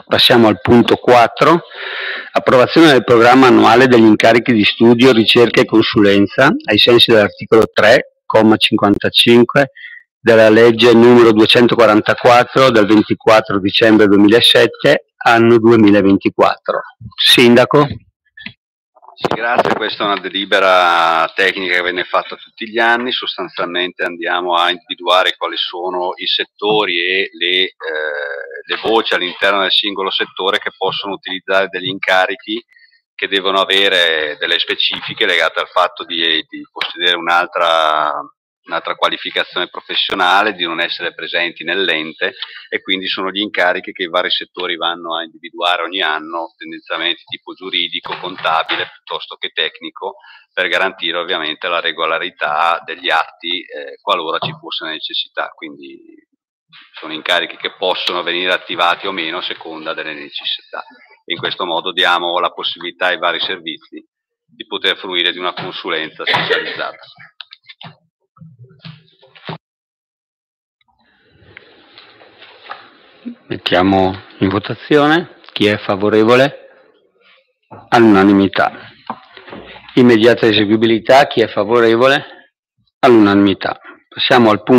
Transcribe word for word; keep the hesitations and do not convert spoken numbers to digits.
Passiamo al punto quattro, approvazione del programma annuale degli incarichi di studio, ricerca e consulenza, ai sensi dell'articolo tre, comma cinquantacinque, della legge numero duecentoquarantaquattro del ventiquattro dicembre duemilasette, anno duemilaventiquattro. Sindaco. Sì, grazie, questa è una delibera tecnica che viene fatta tutti gli anni. Sostanzialmente andiamo a individuare quali sono i settori e le, eh, le voci all'interno del singolo settore che possono utilizzare degli incarichi che devono avere delle specifiche legate al fatto di, di possedere un'altra un'altra qualificazione professionale, di non essere presenti nell'ente, e quindi sono gli incarichi che i vari settori vanno a individuare ogni anno, tendenzialmente tipo giuridico, contabile, piuttosto che tecnico, per garantire ovviamente la regolarità degli atti eh, qualora ci fosse necessità. Quindi sono incarichi che possono venire attivati o meno a seconda delle necessità. In questo modo diamo la possibilità ai vari servizi di poter fruire di una consulenza specializzata. Mettiamo in votazione. Chi è favorevole? All'unanimità. Immediata eseguibilità. Chi è favorevole? All'unanimità. Passiamo al punto